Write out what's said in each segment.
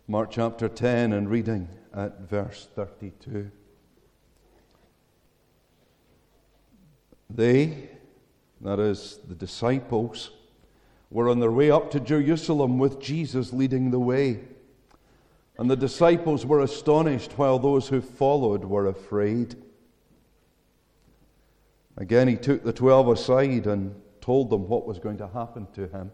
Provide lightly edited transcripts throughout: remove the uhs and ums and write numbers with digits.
Mark chapter 10 and reading at verse 32. They, that is, the disciples, were on their way up to Jerusalem with Jesus leading the way. And the disciples were astonished, while those who followed were afraid. Again, he took the 12 aside and told them what was going to happen to him.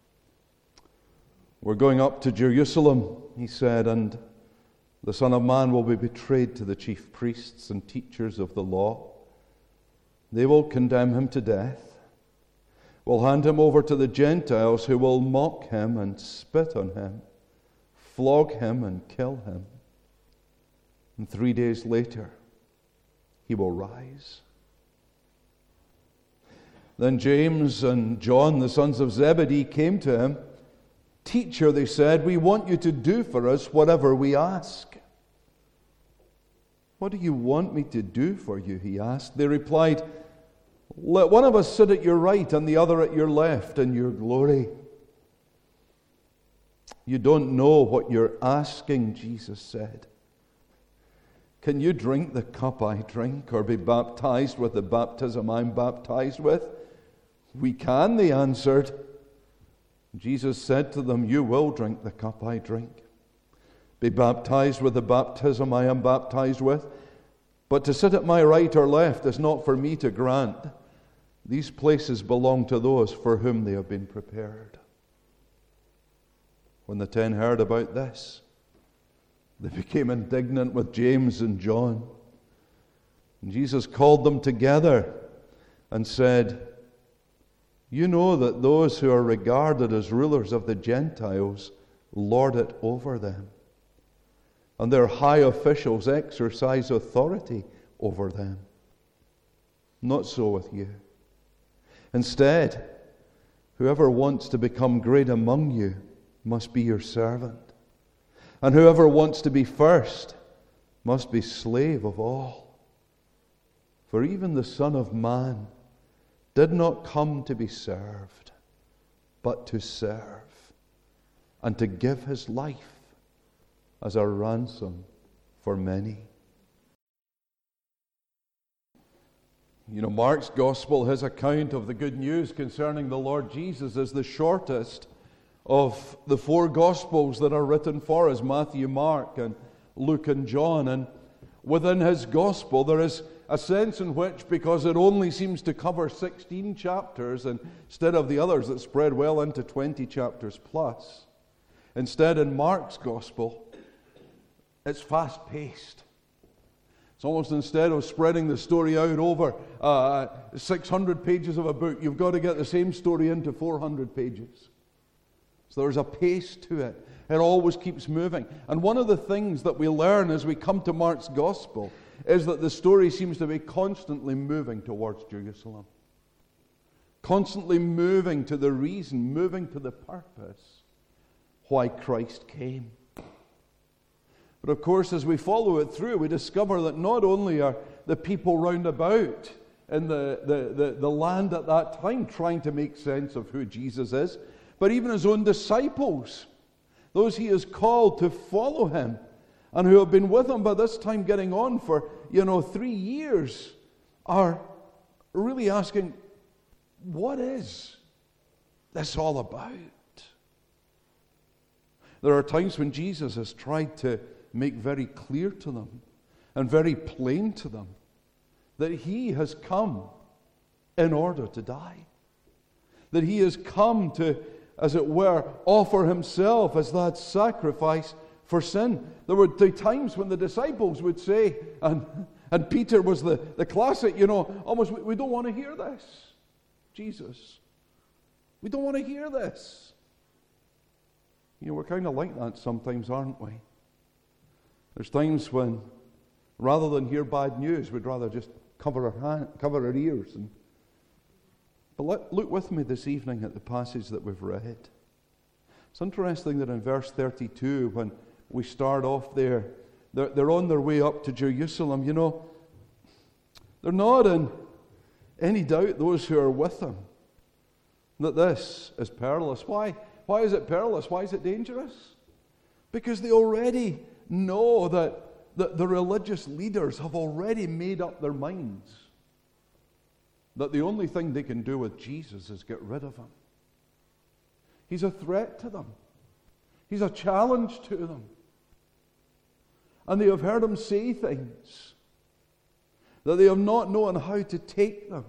We're going up to Jerusalem, he said, and the Son of Man will be betrayed to the chief priests and teachers of the law. They will condemn him to death, will hand him over to the Gentiles, who will mock him and spit on him, flog him and kill him. And 3 days later, he will rise. Then James and John, the sons of Zebedee, came to him. Teacher, they said, we want you to do for us whatever we ask. What do you want me to do for you? He asked. They replied, let one of us sit at your right and the other at your left in your glory. You don't know what you're asking, Jesus said. Can you drink the cup I drink or be baptized with the baptism I'm baptized with? We can, they answered. Jesus said to them, you will drink the cup I drink, be baptized with the baptism I am baptized with. But to sit at my right or left is not for me to grant. These places belong to those for whom they have been prepared. When the 10 heard about this, they became indignant with James and John. And Jesus called them together and said, you know that those who are regarded as rulers of the Gentiles lord it over them, and their high officials exercise authority over them. Not so with you. Instead, whoever wants to become great among you must be your servant, and whoever wants to be first must be slave of all. For even the Son of Man did not come to be served, but to serve, and to give his life as a ransom for many. You know, Mark's gospel, his account of the good news concerning the Lord Jesus, is the shortest of the 4 gospels that are written for us, Matthew, Mark, and Luke and John. And within his gospel there is a sense in which, because it only seems to cover 16 chapters instead of the others that spread well into 20 chapters plus, instead in Mark's gospel, it's fast-paced. It's almost, instead of spreading the story out over 600 pages of a book, you've got to get the same story into 400 pages. So there's a pace to it. It always keeps moving. And one of the things that we learn as we come to Mark's gospel is that the story seems to be constantly moving towards Jerusalem. Constantly moving to the reason, moving to the purpose why Christ came. But of course, as we follow it through, we discover that not only are the people round about in the land at that time trying to make sense of who Jesus is, but even his own disciples, those he has called to follow him, and who have been with him by this time getting on for, 3 years, are really asking, what is this all about? There are times when Jesus has tried to make very clear to them and very plain to them that he has come in order to die. That he has come to, as it were, offer himself as that sacrifice for sin. There were times when the disciples would say, and Peter was the classic, almost, we don't want to hear this, Jesus. We don't want to hear this. We're kind of like that sometimes, aren't we? There's times when, rather than hear bad news, we'd rather just cover our ears. But look with me this evening at the passage that we've read. It's interesting that in verse 32, when we start off there, they're on their way up to Jerusalem. They're not in any doubt, those who are with them, that this is perilous. Why is it perilous? Why is it dangerous? Because they already know that the religious leaders have already made up their minds that the only thing they can do with Jesus is get rid of him. He's a threat to them. He's a challenge to them. And they have heard him say things that they have not known how to take them.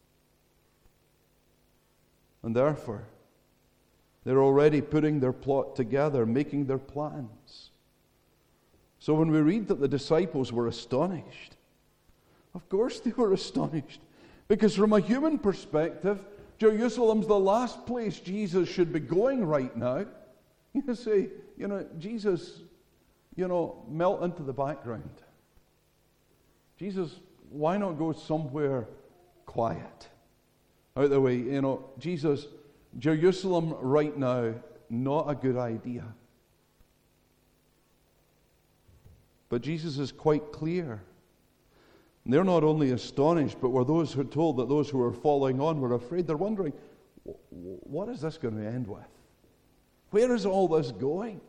And therefore, they're already putting their plot together, making their plans. So when we read that the disciples were astonished, of course they were astonished. Because from a human perspective, Jerusalem's the last place Jesus should be going right now. You say, Jesus, melt into the background. Jesus, why not go somewhere quiet? Out of the way, Jesus, Jerusalem right now, not a good idea. But Jesus is quite clear. And they're not only astonished, but were those who told that those who were following on were afraid. They're wondering, what is this going to end with? Where is all this going?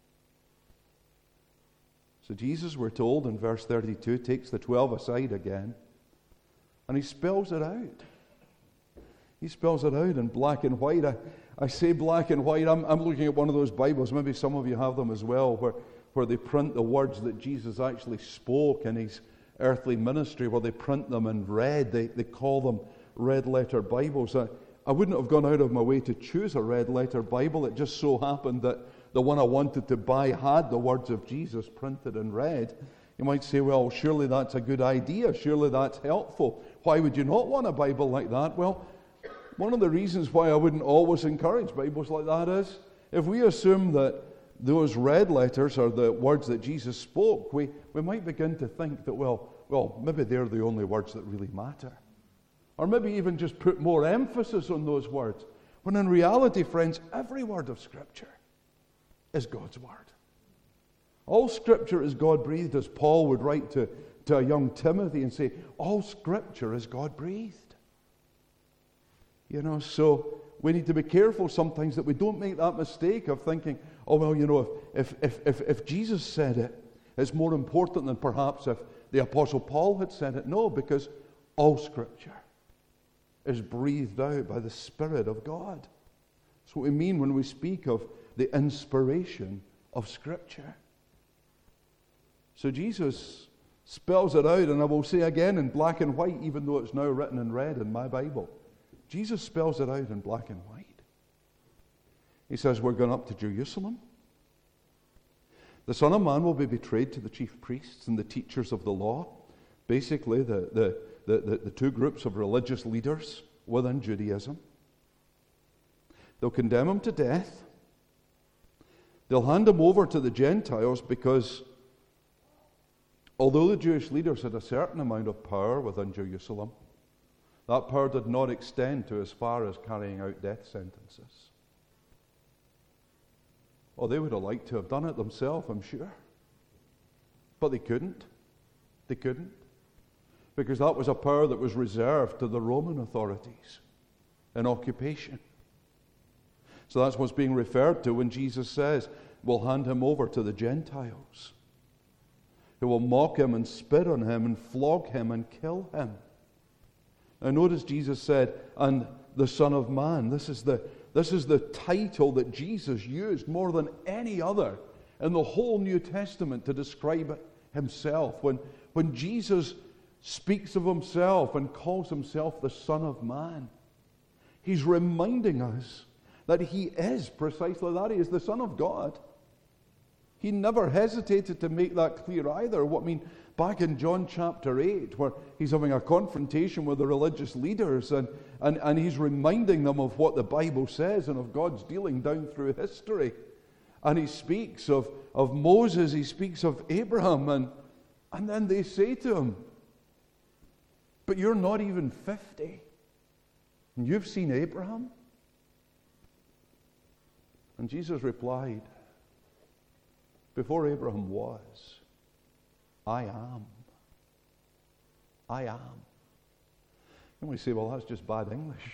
So Jesus, we're told in verse 32, takes the 12 aside again, and he spells it out. He spells it out in black and white. I say black and white. I'm looking at one of those Bibles. Maybe some of you have them as well, where they print the words that Jesus actually spoke in his earthly ministry, where they print them in red. They call them red-letter Bibles. I wouldn't have gone out of my way to choose a red-letter Bible. It just so happened that the one I wanted to buy had the words of Jesus printed in red. You might say, well, surely that's a good idea. Surely that's helpful. Why would you not want a Bible like that? Well, one of the reasons why I wouldn't always encourage Bibles like that is if we assume that those red letters are the words that Jesus spoke, we might begin to think that, well, maybe they're the only words that really matter. Or maybe even just put more emphasis on those words. When in reality, friends, every word of Scripture is God's word. All Scripture is God-breathed, as Paul would write to a young Timothy and say, all Scripture is God-breathed. So we need to be careful sometimes that we don't make that mistake of thinking, oh, well, if Jesus said it, it's more important than perhaps if the Apostle Paul had said it. No, because all Scripture is breathed out by the Spirit of God. That's what we mean when we speak of the inspiration of Scripture. So Jesus spells it out, and I will say again in black and white, even though it's now written in red in my Bible. Jesus spells it out in black and white. He says, we're going up to Jerusalem. The Son of Man will be betrayed to the chief priests and the teachers of the law. Basically, the two groups of religious leaders within Judaism. They'll condemn him to death. They'll hand him over to the Gentiles because although the Jewish leaders had a certain amount of power within Jerusalem, that power did not extend to as far as carrying out death sentences. Oh, they would have liked to have done it themselves, I'm sure. But they couldn't. They couldn't. Because that was a power that was reserved to the Roman authorities in occupation. So that's what's being referred to when Jesus says, we'll hand him over to the Gentiles, who will mock him and spit on him and flog him and kill him. Now notice Jesus said, and the Son of Man. This is the title that Jesus used more than any other in the whole New Testament to describe himself. When Jesus speaks of himself and calls himself the Son of Man, he's reminding us that he is precisely that. He is the Son of God. He never hesitated to make that clear either. Back in John chapter 8, where he's having a confrontation with the religious leaders, and he's reminding them of what the Bible says and of God's dealing down through history. And he speaks of Moses, he speaks of Abraham, and then they say to him, but you're not even 50, and you've seen Abraham? And Jesus replied, before Abraham was, I am. I am. And we say, well, that's just bad English.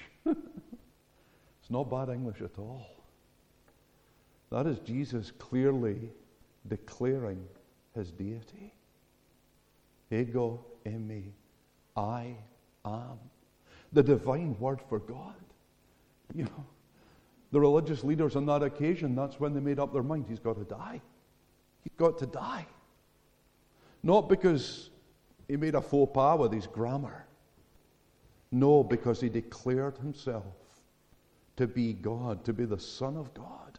It's not bad English at all. That is Jesus clearly declaring his deity. Ego eimi, I am. The divine word for God. You know, the religious leaders on that occasion, that's when they made up their mind. He's got to die. He's got to die. Not because he made a faux pas with his grammar. No, because he declared himself to be God, to be the Son of God.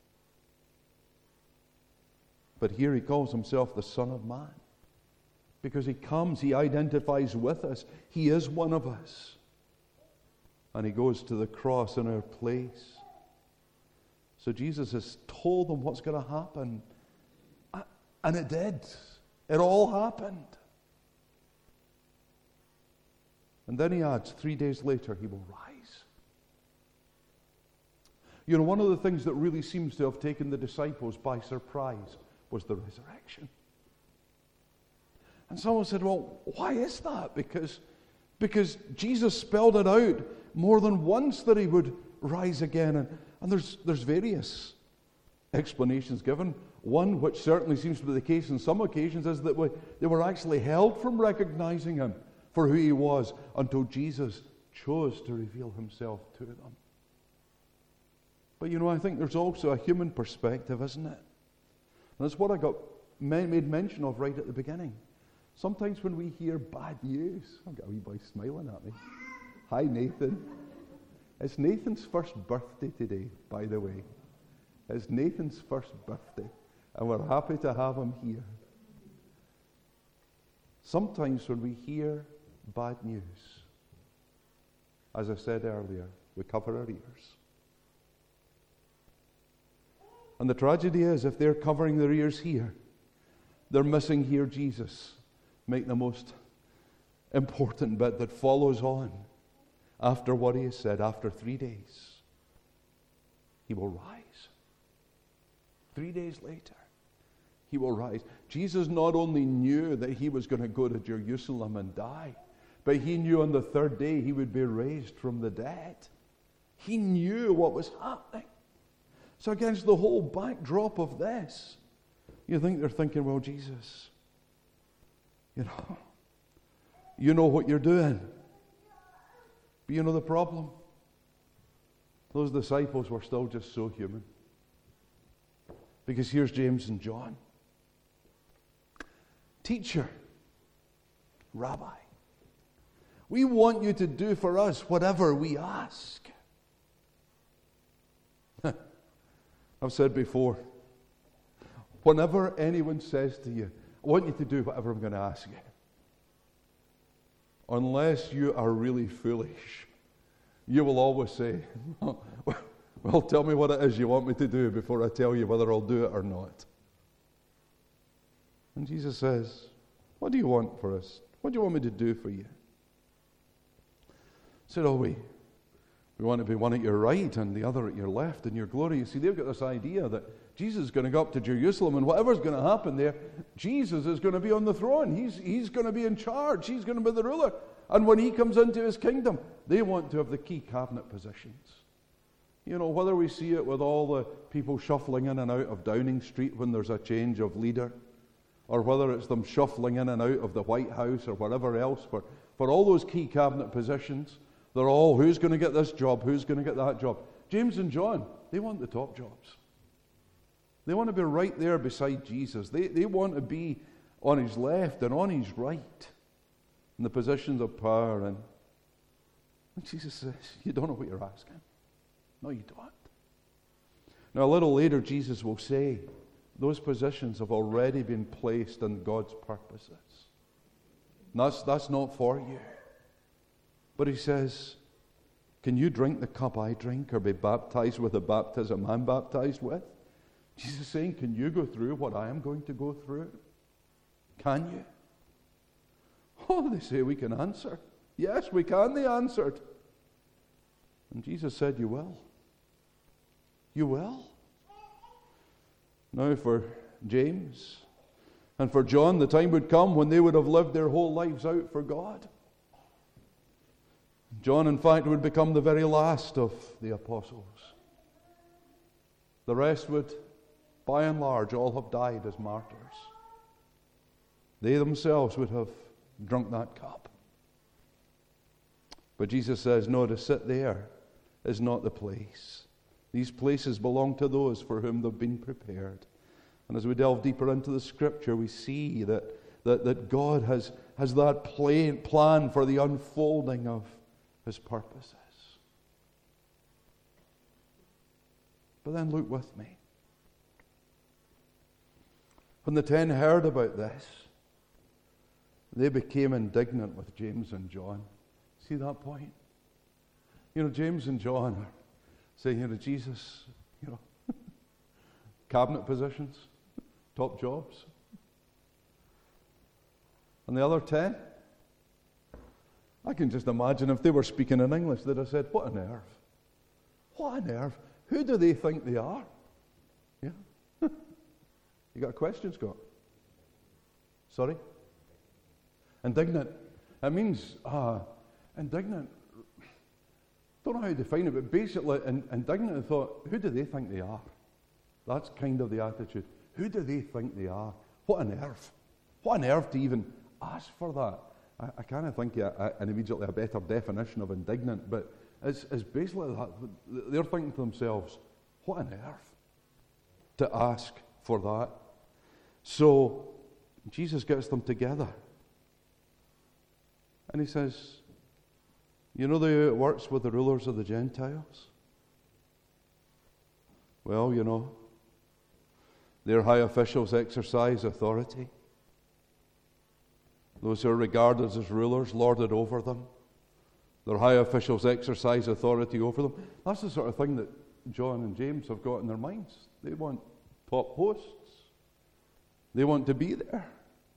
But here he calls himself the Son of Man. Because he comes, he identifies with us. He is one of us. And he goes to the cross in our place. So Jesus has told them what's going to happen. And it did. It all happened. And then he adds, 3 days later he will rise. You know, one of the things that really seems to have taken the disciples by surprise was the resurrection. And someone said, well, why is that? Because Jesus spelled it out more than once that he would rise again. And there's various explanations given. One, which certainly seems to be the case in some occasions, is that they were actually held from recognizing him for who he was until Jesus chose to reveal himself to them. But you know, I think there's also a human perspective, isn't it? And that's what I made mention of right at the beginning. Sometimes when we hear bad news, I've got a wee boy smiling at me. Hi, Nathan. It's Nathan's first birthday today, by the way. It's Nathan's first birthday, and we're happy to have him here. Sometimes when we hear bad news, as I said earlier, we cover our ears. And the tragedy is, if they're covering their ears here, they're missing "Hear Jesus" make the most important bit that follows on after what he has said. After 3 days, he will rise. 3 days later, he will rise. Jesus not only knew that he was going to go to Jerusalem and die, but he knew on the third day he would be raised from the dead. He knew what was happening. So against the whole backdrop of this, you think they're thinking, well, Jesus, you know what you're doing. But you know the problem? Those disciples were still just so human. Because here's James and John. Teacher, Rabbi, we want you to do for us whatever we ask. I've said before, whenever anyone says to you, I want you to do whatever I'm going to ask you, unless you are really foolish, you will always say, well, tell me what it is you want me to do before I tell you whether I'll do it or not. And Jesus says, what do you want for us? What do you want me to do for you? I said, we want to be one at your right and the other at your left in your glory. You see, they've got this idea that Jesus is going to go up to Jerusalem, and whatever's going to happen there, Jesus is going to be on the throne. He's going to be in charge. He's going to be the ruler. And when he comes into his kingdom, they want to have the key cabinet positions. You know, whether we see it with all the people shuffling in and out of Downing Street when there's a change of leader, or whether it's them shuffling in and out of the White House or whatever else, for all those key cabinet positions, they're all, who's going to get this job? Who's going to get that job? James and John, they want the top jobs. They want to be right there beside Jesus. They want to be on his left and on his right in the positions of power. And Jesus says, you don't know what you're asking. No, you don't. Now, a little later, Jesus will say, those positions have already been placed in God's purposes. And that's not for you. But he says, can you drink the cup I drink or be baptized with the baptism I'm baptized with? Jesus is saying, can you go through what I am going to go through? Can you? Oh, they say we can answer. Yes, we can, they answered. And Jesus said, you will. You will. Now for James and for John, the time would come when they would have lived their whole lives out for God. John, in fact, would become the very last of the apostles. The rest would by and large, all have died as martyrs. They themselves would have drunk that cup. But Jesus says, no, to sit there is not the place. These places belong to those for whom they've been prepared. And as we delve deeper into the Scripture, we see that God has that plan for the unfolding of His purposes. But then look with me. When the 10 heard about this, they became indignant with James and John. See that point? James and John are saying, Jesus, cabinet positions, top jobs. And the other 10, I can just imagine if they were speaking in English, they'd have said, what a nerve. What a nerve. Who do they think they are? Yeah. You got a question, Scott? Sorry? Indignant. It means, indignant. Don't know how to define it, but basically, indignant, I thought, who do they think they are? That's kind of the attitude. Who do they think they are? What a nerve. What a nerve to even ask for that. I kind of think and immediately a better definition of indignant, but it's basically that. They're thinking to themselves, what a nerve to ask for that. So Jesus gets them together. And He says, you know the way it works with the rulers of the Gentiles? Well, their high officials exercise authority. Those who are regarded as rulers lord it over them. Their high officials exercise authority over them. That's the sort of thing that John and James have got in their minds. They want top posts. They want to be there.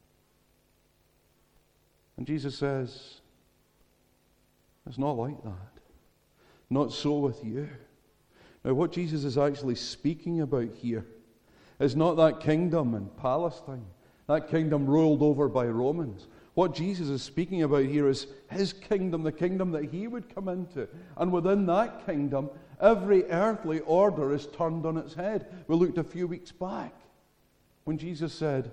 And Jesus says, it's not like that. Not so with you. Now, what Jesus is actually speaking about here is not that kingdom in Palestine, that kingdom ruled over by Romans. What Jesus is speaking about here is His kingdom, the kingdom that He would come into. And within that kingdom, every earthly order is turned on its head. We looked a few weeks back when Jesus said,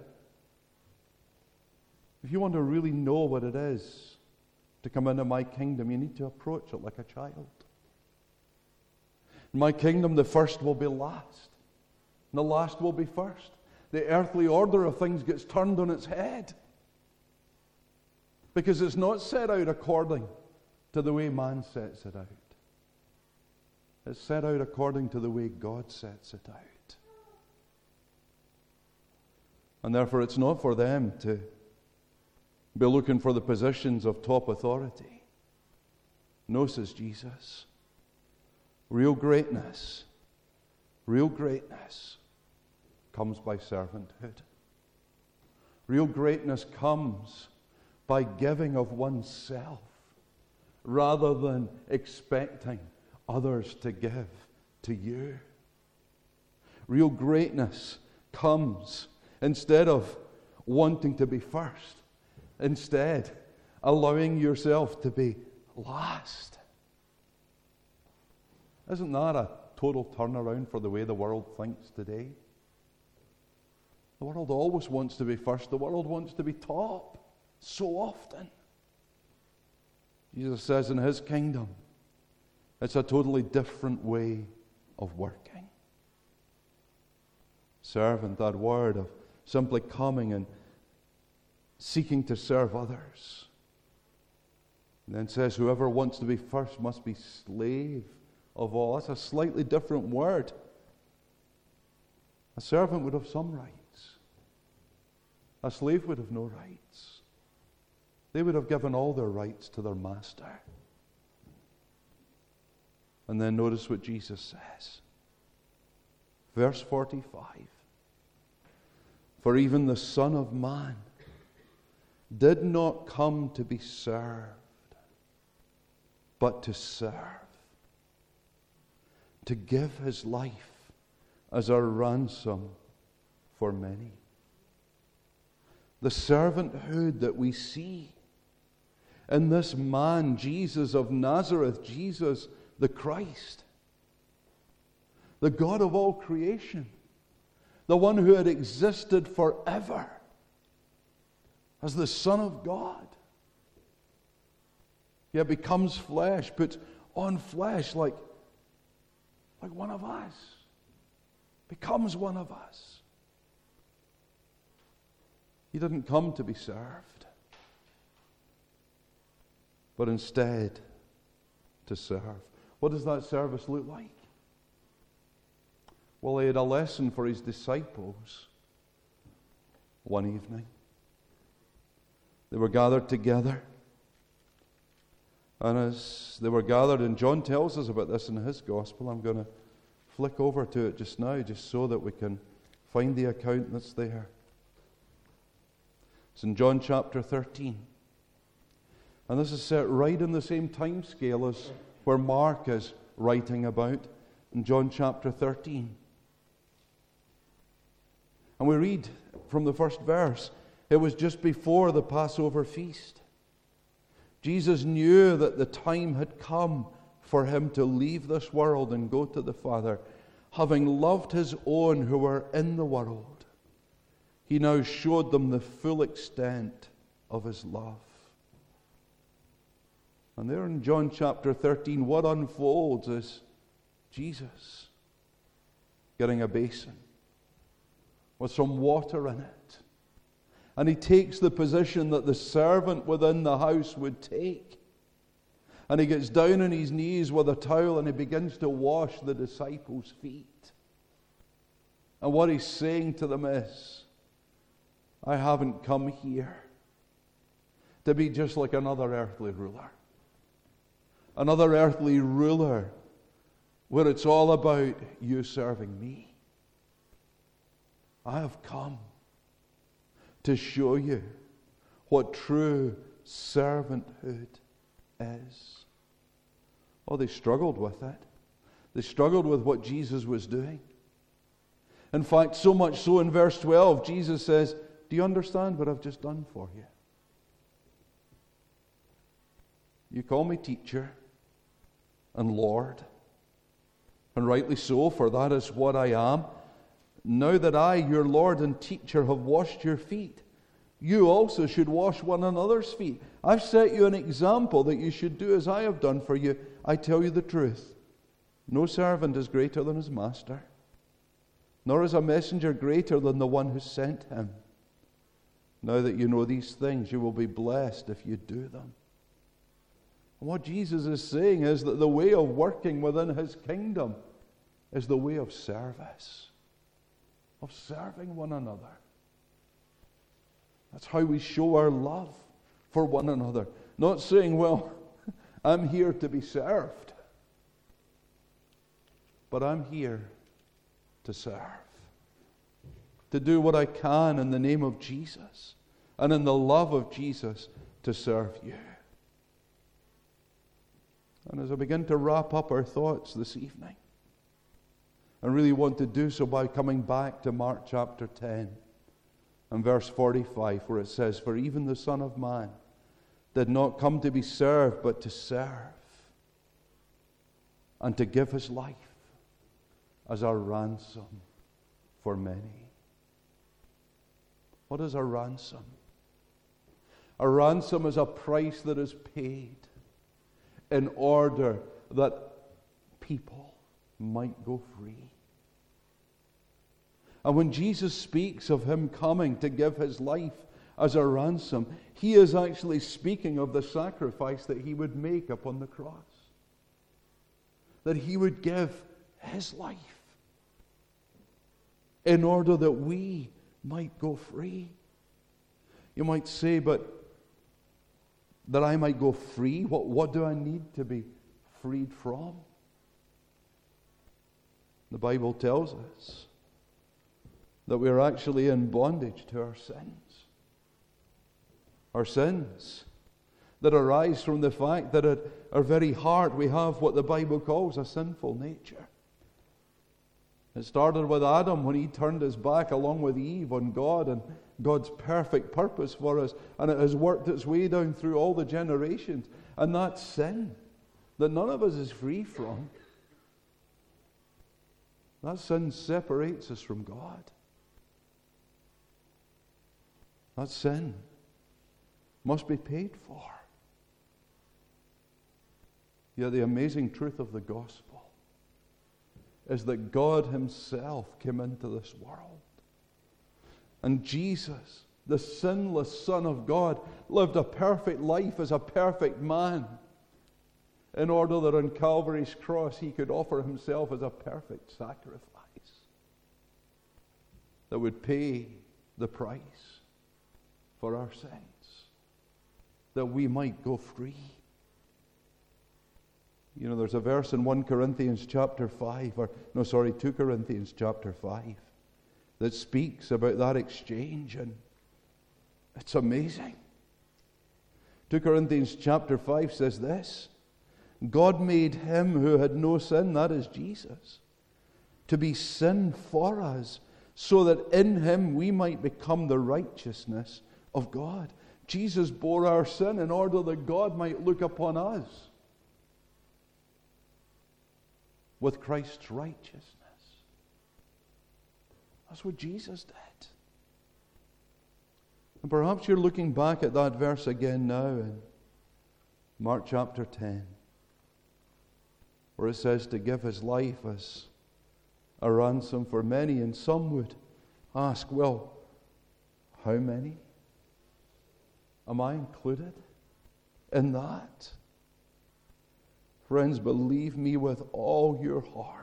if you want to really know what it is to come into my kingdom, you need to approach it like a child. In my kingdom, the first will be last, and the last will be first. The earthly order of things gets turned on its head because it's not set out according to the way man sets it out. It's set out according to the way God sets it out. And therefore, it's not for them to be looking for the positions of top authority. No, says Jesus. Real greatness comes by servanthood. Real greatness comes by giving of oneself rather than expecting others to give to you. Real greatness comes instead of wanting to be first, instead allowing yourself to be last. Isn't that a total turnaround for the way the world thinks today? The world always wants to be first. The world wants to be top so often. Jesus says in His kingdom, it's a totally different way of working. Servant, that word of simply coming and seeking to serve others. And then says, whoever wants to be first must be slave of all. That's a slightly different word. A servant would have some rights. A slave would have no rights. They would have given all their rights to their master. And then notice what Jesus says. Verse 45. For even the Son of Man did not come to be served, but to serve, to give His life as a ransom for many. The servanthood that we see in this man, Jesus of Nazareth, Jesus the Christ, the God of all creation, the one who had existed forever as the Son of God, yet becomes flesh, puts on flesh like one of us, becomes one of us. He didn't come to be served, but instead to serve. What does that service look like? Well, he had a lesson for his disciples one evening. They were gathered together. And as they were gathered, and John tells us about this in his gospel, I'm going to flick over to it just now, just so that we can find the account that's there. It's in John chapter 13. And this is set right in the same time scale as where Mark is writing about in John chapter 13. And we read from the first verse, it was just before the Passover feast. Jesus knew that the time had come for him to leave this world and go to the Father. Having loved his own who were in the world, he now showed them the full extent of his love. And there in John chapter 13, what unfolds is Jesus getting a basin with some water in it. And he takes the position that the servant within the house would take. And he gets down on his knees with a towel and he begins to wash the disciples' feet. And what he's saying to them is, I haven't come here to be just like another earthly ruler. Another earthly ruler where it's all about you serving me. I have come to show you what true servanthood is. Oh, they struggled with it. They struggled with what Jesus was doing. In fact, so much so in verse 12, Jesus says, do you understand what I've just done for you? You call me teacher and Lord, and rightly so, for that is what I am. Now that I, your Lord and teacher, have washed your feet, you also should wash one another's feet. I've set you an example that you should do as I have done for you. I tell you the truth. No servant is greater than his master, nor is a messenger greater than the one who sent him. Now that you know these things, you will be blessed if you do them. And what Jesus is saying is that the way of working within his kingdom is the way of service, of serving one another. That's how we show our love for one another. Not saying, well, I'm here to be served, but I'm here to serve. To do what I can in the name of Jesus and in the love of Jesus to serve you. And as I begin to wrap up our thoughts this evening, I really want to do so by coming back to Mark chapter 10 and verse 45, where it says, for even the Son of Man did not come to be served, but to serve and to give his life as a ransom for many. What is a ransom? A ransom is a price that is paid in order that people might go free. And when Jesus speaks of him coming to give his life as a ransom, he is actually speaking of the sacrifice that he would make upon the cross. That he would give his life in order that we might go free. You might say, but that I might go free, what do I need to be freed from? The Bible tells us that we're actually in bondage to our sins. Our sins that arise from the fact that at our very heart we have what the Bible calls a sinful nature. It started with Adam when he turned his back along with Eve on God and God's perfect purpose for us, and it has worked its way down through all the generations. And that sin that none of us is free from, that sin separates us from God. That sin must be paid for. Yet the amazing truth of the gospel is that God himself came into this world. And Jesus, the sinless Son of God, lived a perfect life as a perfect man in order that on Calvary's cross he could offer himself as a perfect sacrifice that would pay the price for our sins, that we might go free. You know, there's a verse in 2 Corinthians chapter 5, that speaks about that exchange, and it's amazing. 2 Corinthians chapter 5 says this: God made him who had no sin, that is Jesus, to be sin for us, so that in him we might become the righteousness of God. Jesus bore our sin in order that God might look upon us with Christ's righteousness. That's what Jesus did. And perhaps you're looking back at that verse again now in Mark chapter 10, where it says to give his life as a ransom for many. And some would ask, well, how many? Am I included in that? Friends, believe me with all your heart.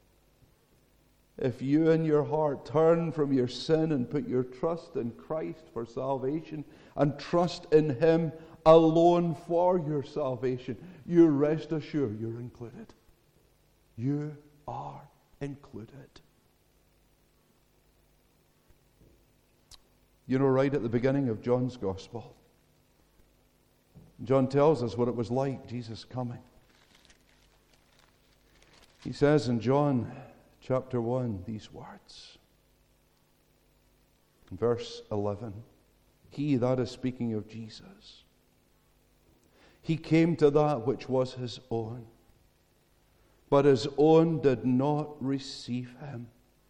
If you in your heart turn from your sin and put your trust in Christ for salvation and trust in him alone for your salvation, you rest assured you're included. You are included. You know, right at the beginning of John's Gospel, John tells us what it was like, Jesus coming. He says in John chapter 1 these words. In verse 11, he, that is speaking of Jesus, he came to that which was his own, but his own did not receive him.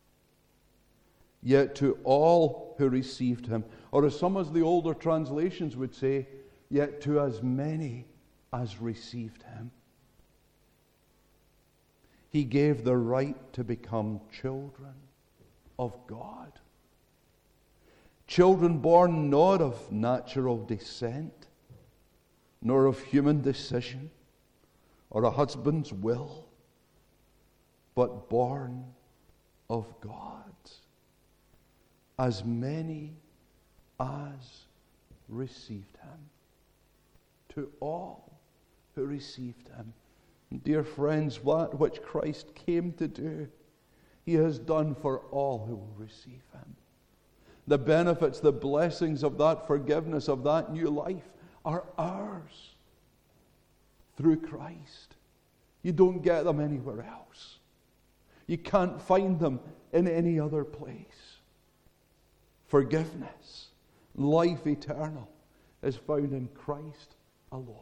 Yet to all who received him, or as some of the older translations would say, yet to as many as received him, he gave the right to become children of God. Children born not of natural descent, nor of human decision, or a husband's will, but born of God. As many as received him. To all who received him. Dear friends, that which Christ came to do, he has done for all who will receive him. The benefits, the blessings of that forgiveness, of that new life are ours through Christ. You don't get them anywhere else. You can't find them in any other place. Forgiveness, life eternal, is found in Christ alone.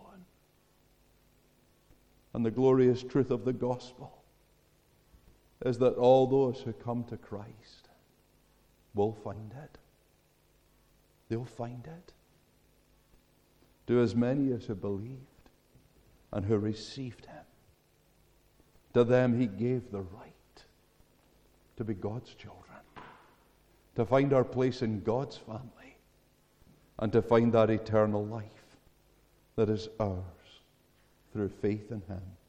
And the glorious truth of the gospel is that all those who come to Christ will find it. They'll find it. To as many as who believed and who received him, to them he gave the right to be God's children, to find our place in God's family, and to find that eternal life that is ours through faith in him.